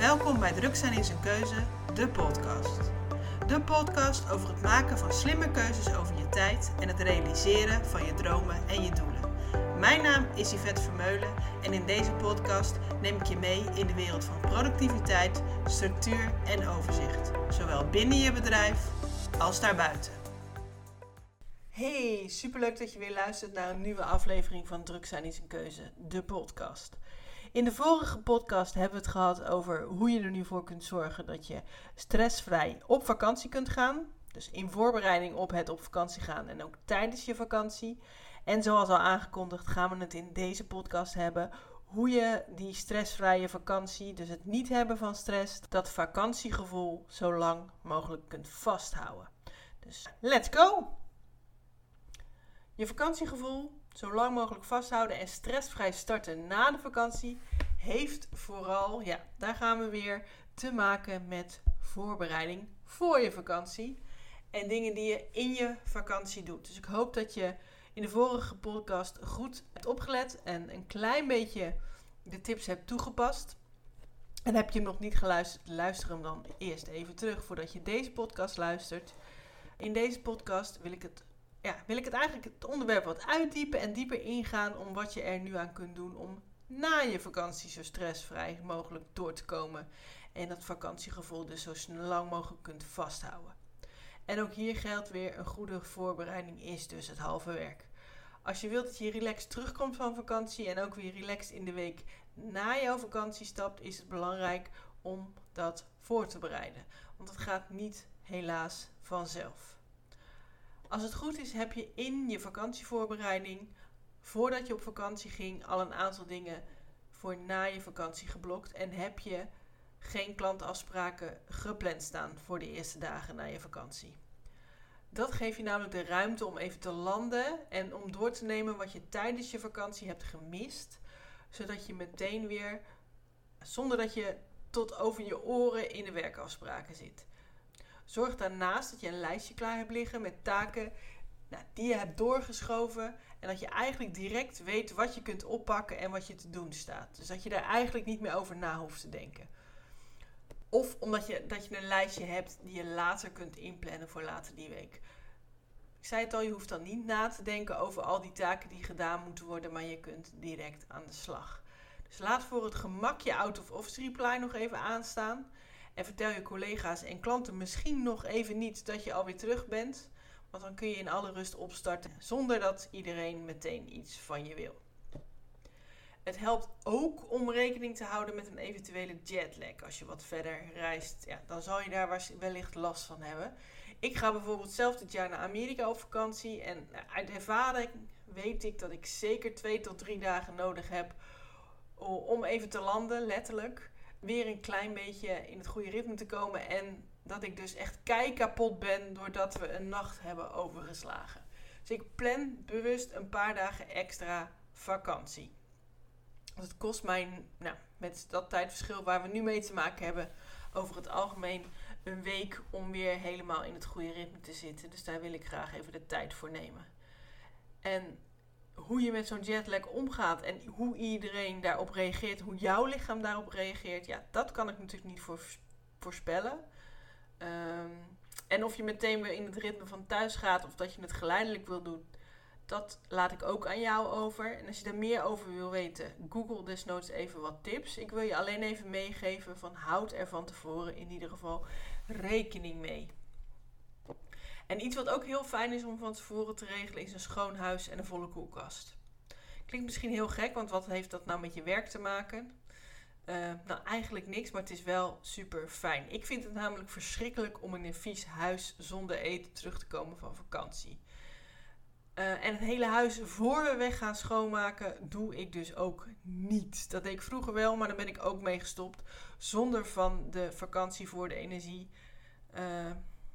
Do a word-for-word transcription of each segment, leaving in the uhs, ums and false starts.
Welkom bij Druk zijn is een keuze, de podcast. De podcast over het maken van slimme keuzes over je tijd en het realiseren van je dromen en je doelen. Mijn naam is Yvette Vermeulen en in deze podcast neem ik je mee in de wereld van productiviteit, structuur en overzicht. Zowel binnen je bedrijf als daarbuiten. Hey, superleuk dat je weer luistert naar een nieuwe aflevering van Druk zijn is een keuze, de podcast. In de vorige podcast hebben we het gehad over hoe je er nu voor kunt zorgen dat je stressvrij op vakantie kunt gaan. Dus in voorbereiding op het op vakantie gaan en ook tijdens je vakantie. En zoals al aangekondigd gaan we het in deze podcast hebben hoe je die stressvrije vakantie, dus het niet hebben van stress, dat vakantiegevoel zo lang mogelijk kunt vasthouden. Dus let's go! Je vakantiegevoel zo lang mogelijk vasthouden en stressvrij starten na de vakantie heeft vooral, ja, daar gaan we weer, te maken met voorbereiding voor je vakantie en dingen die je in je vakantie doet. Dus ik hoop dat je in de vorige podcast goed hebt opgelet en een klein beetje de tips hebt toegepast. En heb je hem nog niet geluisterd, luister hem dan eerst even terug voordat je deze podcast luistert. In deze podcast wil ik het Ja, wil ik het eigenlijk het onderwerp wat uitdiepen en dieper ingaan om wat je er nu aan kunt doen om na je vakantie zo stressvrij mogelijk door te komen. En dat vakantiegevoel dus zo lang mogelijk kunt vasthouden. En ook hier geldt weer, een goede voorbereiding is dus het halve werk. Als je wilt dat je relaxed terugkomt van vakantie en ook weer relaxed in de week na jouw vakantie stapt, is het belangrijk om dat voor te bereiden. Want het gaat niet helaas vanzelf. Als het goed is, heb je in je vakantievoorbereiding, voordat je op vakantie ging, al een aantal dingen voor na je vakantie geblokt. En heb je geen klantafspraken gepland staan voor de eerste dagen na je vakantie. Dat geeft je namelijk de ruimte om even te landen en om door te nemen wat je tijdens je vakantie hebt gemist. Zodat je meteen weer, zonder dat je tot over je oren in de werkafspraken zit. Zorg daarnaast dat je een lijstje klaar hebt liggen met taken nou, die je hebt doorgeschoven. En dat je eigenlijk direct weet wat je kunt oppakken en wat je te doen staat. Dus dat je daar eigenlijk niet meer over na hoeft te denken. Of omdat je, dat je een lijstje hebt die je later kunt inplannen voor later die week. Ik zei het al, je hoeft dan niet na te denken over al die taken die gedaan moeten worden. Maar je kunt direct aan de slag. Dus laat voor het gemak je out-of-office reply nog even aanstaan. En vertel je collega's en klanten misschien nog even niet dat je alweer terug bent. Want dan kun je in alle rust opstarten zonder dat iedereen meteen iets van je wil. Het helpt ook om rekening te houden met een eventuele jetlag. Als je wat verder reist, ja, dan zal je daar wellicht last van hebben. Ik ga bijvoorbeeld zelf dit jaar naar Amerika op vakantie. En uit ervaring weet ik dat ik zeker twee tot drie dagen nodig heb om even te landen, letterlijk. Weer een klein beetje in het goede ritme te komen. En dat ik dus echt kei kapot ben doordat we een nacht hebben overgeslagen. Dus ik plan bewust een paar dagen extra vakantie. Want het kost mij, nou, met dat tijdverschil waar we nu mee te maken hebben, over het algemeen een week om weer helemaal in het goede ritme te zitten. Dus daar wil ik graag even de tijd voor nemen. En hoe je met zo'n jetlag omgaat en hoe iedereen daarop reageert, hoe jouw lichaam daarop reageert, ja, dat kan ik natuurlijk niet voor, voorspellen. Um, en of je meteen weer in het ritme van thuis gaat of dat je het geleidelijk wil doen, dat laat ik ook aan jou over. En als je daar meer over wil weten, google desnoods even wat tips. Ik wil je alleen even meegeven van houd er van tevoren in ieder geval rekening mee. En iets wat ook heel fijn is om van tevoren te regelen is een schoon huis en een volle koelkast. Klinkt misschien heel gek, want wat heeft dat nou met je werk te maken? Uh, nou, eigenlijk niks, maar het is wel super fijn. Ik vind het namelijk verschrikkelijk om in een vies huis zonder eten terug te komen van vakantie. Uh, en het hele huis voor we weg gaan schoonmaken doe ik dus ook niet. Dat deed ik vroeger wel, maar daar ben ik ook mee gestopt. Zonder van de vakantie voor de energie... Uh,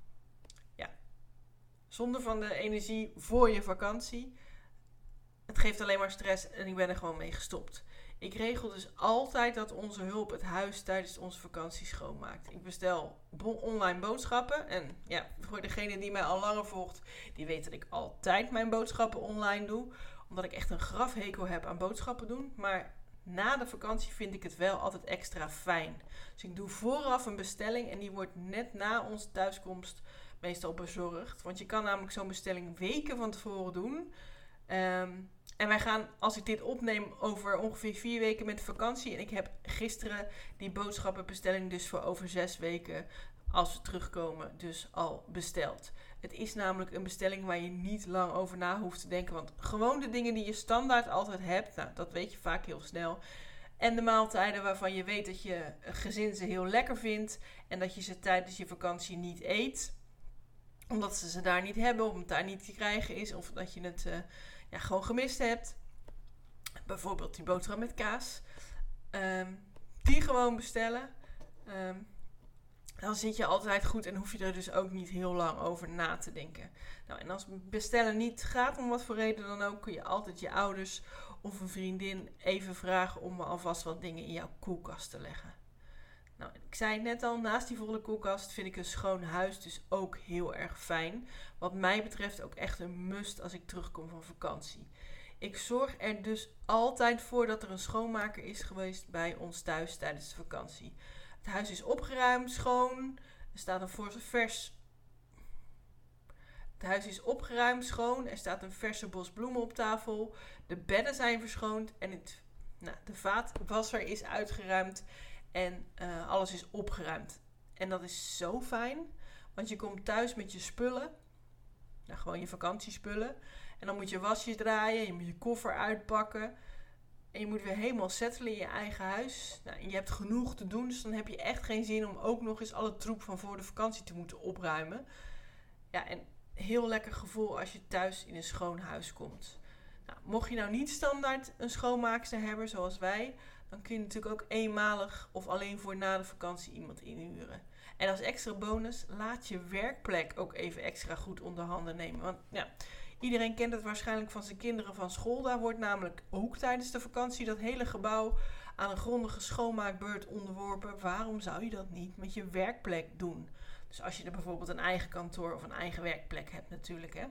Zonder van de energie voor je vakantie. Het geeft alleen maar stress en ik ben er gewoon mee gestopt. Ik regel dus altijd dat onze hulp het huis tijdens onze vakantie schoonmaakt. Ik bestel bo- online boodschappen. En ja, voor degene die mij al langer volgt, die weet dat ik altijd mijn boodschappen online doe. Omdat ik echt een grafhekel heb aan boodschappen doen. Maar na de vakantie vind ik het wel altijd extra fijn. Dus ik doe vooraf een bestelling en die wordt net na onze thuiskomst meestal bezorgd. Want je kan namelijk zo'n bestelling weken van tevoren doen. Um, en wij gaan, als ik dit opneem, over ongeveer vier weken met vakantie. En ik heb gisteren die boodschappenbestelling dus voor over zes weken, als we terugkomen, dus al besteld. Het is namelijk een bestelling waar je niet lang over na hoeft te denken. Want gewoon de dingen die je standaard altijd hebt, nou, dat weet je vaak heel snel. En de maaltijden waarvan je weet dat je gezin ze heel lekker vindt. En dat je ze tijdens je vakantie niet eet. Omdat ze ze daar niet hebben, of het daar niet te krijgen is. Of dat je het uh, ja, gewoon gemist hebt. Bijvoorbeeld die boterham met kaas. Um, die gewoon bestellen. Um, Dan zit je altijd goed en hoef je er dus ook niet heel lang over na te denken. Nou, en als bestellen niet gaat, om wat voor reden dan ook, kun je altijd je ouders of een vriendin even vragen om alvast wat dingen in jouw koelkast te leggen. Nou, ik zei het net al, naast die volle koelkast vind ik een schoon huis dus ook heel erg fijn. Wat mij betreft ook echt een must als ik terugkom van vakantie. Ik zorg er dus altijd voor dat er een schoonmaker is geweest bij ons thuis tijdens de vakantie. Het huis is opgeruimd, schoon. Er staat een forse vers... Het huis is opgeruimd, schoon. Er staat een verse bos bloemen op tafel. De bedden zijn verschoond. En het, nou, de vaatwasser is uitgeruimd. En uh, alles is opgeruimd. En dat is zo fijn. Want je komt thuis met je spullen. Nou, gewoon je vakantiespullen. En dan moet je wasjes draaien. Je moet je koffer uitpakken. En je moet weer helemaal settelen in je eigen huis. Nou, en je hebt genoeg te doen, dus dan heb je echt geen zin om ook nog eens alle troep van voor de vakantie te moeten opruimen. Ja, en heel lekker gevoel als je thuis in een schoon huis komt. Nou, mocht je nou niet standaard een schoonmaakster hebben, zoals wij, dan kun je natuurlijk ook eenmalig of alleen voor na de vakantie iemand inhuren. En als extra bonus, laat je werkplek ook even extra goed onder handen nemen. Want ja, iedereen kent het waarschijnlijk van zijn kinderen van school. Daar wordt namelijk ook tijdens de vakantie dat hele gebouw aan een grondige schoonmaakbeurt onderworpen. Waarom zou je dat niet met je werkplek doen? Dus als je er bijvoorbeeld een eigen kantoor of een eigen werkplek hebt natuurlijk, hè,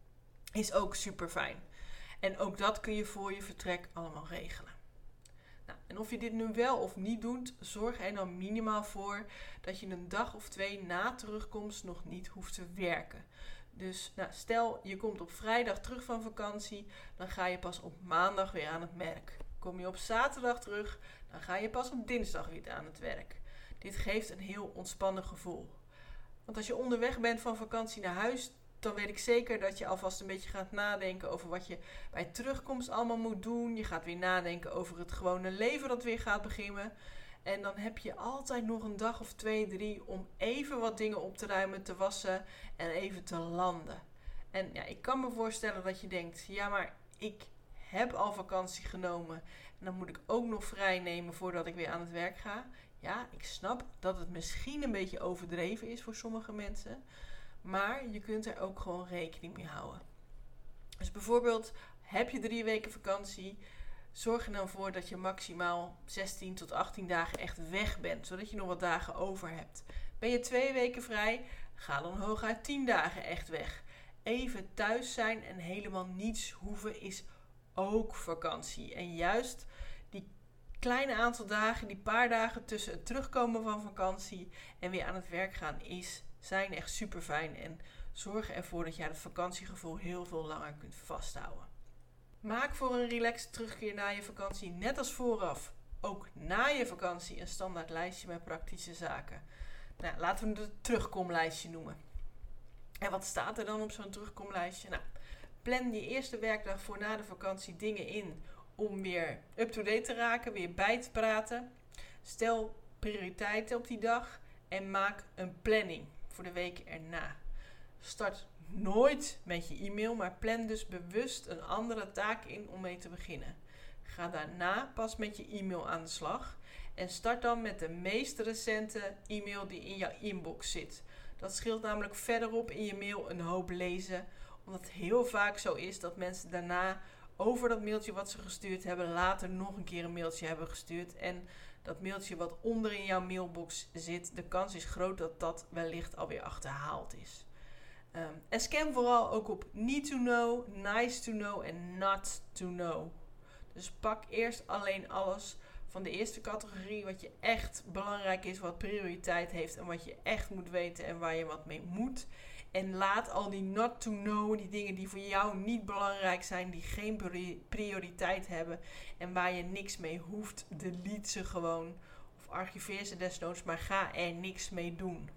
is ook super fijn. En ook dat kun je voor je vertrek allemaal regelen. Nou, en of je dit nu wel of niet doet, zorg er dan minimaal voor dat je een dag of twee na terugkomst nog niet hoeft te werken. Dus nou, stel je komt op vrijdag terug van vakantie, dan ga je pas op maandag weer aan het werk. Kom je op zaterdag terug, dan ga je pas op dinsdag weer aan het werk. Dit geeft een heel ontspannen gevoel. Want als je onderweg bent van vakantie naar huis, dan weet ik zeker dat je alvast een beetje gaat nadenken over wat je bij terugkomst allemaal moet doen. Je gaat weer nadenken over het gewone leven dat weer gaat beginnen. En dan heb je altijd nog een dag of twee, drie om even wat dingen op te ruimen, te wassen en even te landen. En ja, ik kan me voorstellen dat je denkt, ja maar ik heb al vakantie genomen en dan moet ik ook nog vrij nemen voordat ik weer aan het werk ga. Ja, ik snap dat het misschien een beetje overdreven is voor sommige mensen. Maar je kunt er ook gewoon rekening mee houden. Dus bijvoorbeeld, heb je drie weken vakantie, zorg er dan voor dat je maximaal zestien tot achttien dagen echt weg bent. Zodat je nog wat dagen over hebt. Ben je twee weken vrij, ga dan hooguit tien dagen echt weg. Even thuis zijn en helemaal niets hoeven is ook vakantie. En juist die kleine aantal dagen, die paar dagen tussen het terugkomen van vakantie en weer aan het werk gaan is, zijn echt super fijn. En zorg ervoor dat je het vakantiegevoel heel veel langer kunt vasthouden. Maak voor een relaxed terugkeer na je vakantie, net als vooraf, ook na je vakantie een standaard lijstje met praktische zaken. Nou, laten we het een terugkomlijstje noemen. En wat staat er dan op zo'n terugkomlijstje? Nou, plan je eerste werkdag voor na de vakantie dingen in om weer up-to-date te raken, weer bij te praten. Stel prioriteiten op die dag en maak een planning voor de weken erna. Start nooit met je e-mail, maar plan dus bewust een andere taak in om mee te beginnen. Ga daarna pas met je e-mail aan de slag en start dan met de meest recente e-mail die in jouw inbox zit. Dat scheelt namelijk verderop in je mail een hoop lezen, omdat het heel vaak zo is dat mensen daarna over dat mailtje wat ze gestuurd hebben later nog een keer een mailtje hebben gestuurd. En dat mailtje wat onder in jouw mailbox zit, de kans is groot dat dat wellicht alweer achterhaald is. Um, en scan vooral ook op need to know, nice to know en not to know. Dus pak eerst alleen alles van de eerste categorie wat je echt belangrijk is, wat prioriteit heeft en wat je echt moet weten en waar je wat mee moet. En laat al die not to know, die dingen die voor jou niet belangrijk zijn, die geen prioriteit hebben en waar je niks mee hoeft, delete ze gewoon. Of archiveer ze desnoods, maar ga er niks mee doen.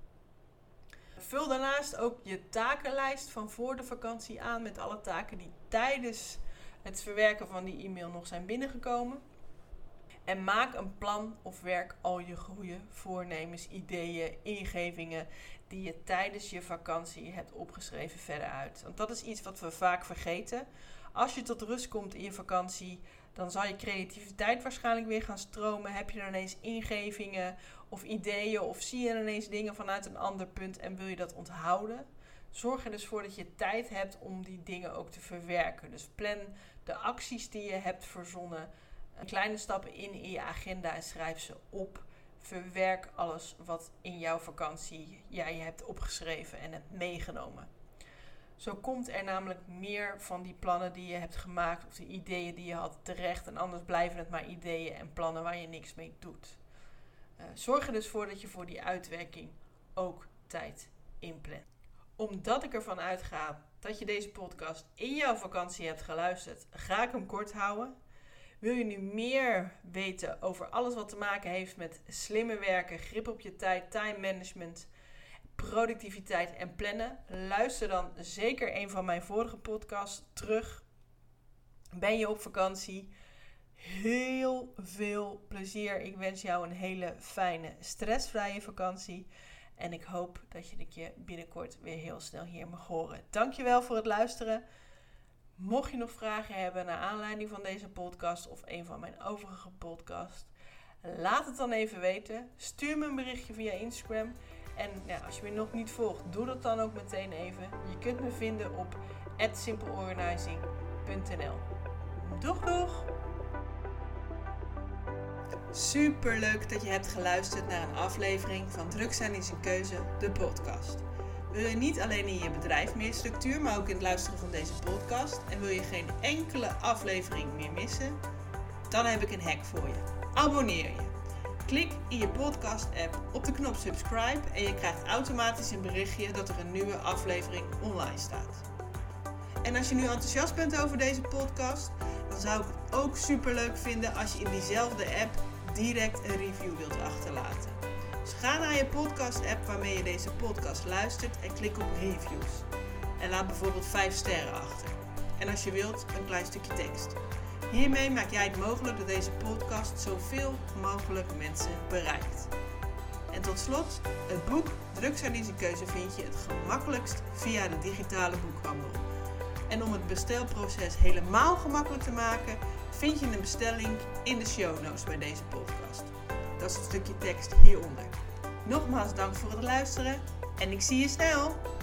Vul daarnaast ook je takenlijst van voor de vakantie aan met alle taken die tijdens het verwerken van die e-mail nog zijn binnengekomen. En maak een plan of werk al je goede voornemens, ideeën, ingevingen die je tijdens je vakantie hebt opgeschreven verder uit. Want dat is iets wat we vaak vergeten. Als je tot rust komt in je vakantie, dan zal je creativiteit waarschijnlijk weer gaan stromen. Heb je dan ineens ingevingen of ideeën of zie je ineens dingen vanuit een ander punt en wil je dat onthouden? Zorg er dus voor dat je tijd hebt om die dingen ook te verwerken. Dus plan de acties die je hebt verzonnen, kleine stappen in in je agenda en schrijf ze op. Verwerk alles wat in jouw vakantie jij hebt opgeschreven en hebt meegenomen. Zo komt er namelijk meer van die plannen die je hebt gemaakt of de ideeën die je had terecht. En anders blijven het maar ideeën en plannen waar je niks mee doet. Uh, zorg er dus voor dat je voor die uitwerking ook tijd inplant. Omdat ik ervan uitga dat je deze podcast in jouw vakantie hebt geluisterd, ga ik hem kort houden. Wil je nu meer weten over alles wat te maken heeft met slimmer werken, grip op je tijd, time management, productiviteit en plannen? Luister dan zeker een van mijn vorige podcasts terug. Ben je op vakantie? Heel veel plezier. Ik wens jou een hele fijne, stressvrije vakantie. En ik hoop dat je de keer binnenkort weer heel snel hier mag horen. Dankjewel voor het luisteren. Mocht je nog vragen hebben naar aanleiding van deze podcast of een van mijn overige podcasts, laat het dan even weten. Stuur me een berichtje via Instagram. En ja, als je me nog niet volgt, doe dat dan ook meteen even. Je kunt me vinden op at simpleorganizing punt n l. Doeg doeg! Super leuk dat je hebt geluisterd naar een aflevering van Druk zijn is een keuze, de podcast. Wil je niet alleen in je bedrijf meer structuur, maar ook in het luisteren van deze podcast en wil je geen enkele aflevering meer missen? Dan heb ik een hack voor je. Abonneer je. Klik in je podcast-app op de knop subscribe en je krijgt automatisch een berichtje dat er een nieuwe aflevering online staat. En als je nu enthousiast bent over deze podcast, dan zou ik het ook super leuk vinden als je in diezelfde app direct een review wilt achterlaten. Dus ga naar je podcast-app waarmee je deze podcast luistert en klik op reviews. En laat bijvoorbeeld vijf sterren achter. En als je wilt, een klein stukje tekst. Hiermee maak jij het mogelijk dat deze podcast zoveel mogelijk mensen bereikt. En tot slot, het boek Druk zijn is een keuze vind je het gemakkelijkst via de digitale boekhandel. En om het bestelproces helemaal gemakkelijk te maken, vind je een bestelling in de show notes bij deze podcast. Dat is het stukje tekst hieronder. Nogmaals dank voor het luisteren en ik zie je snel!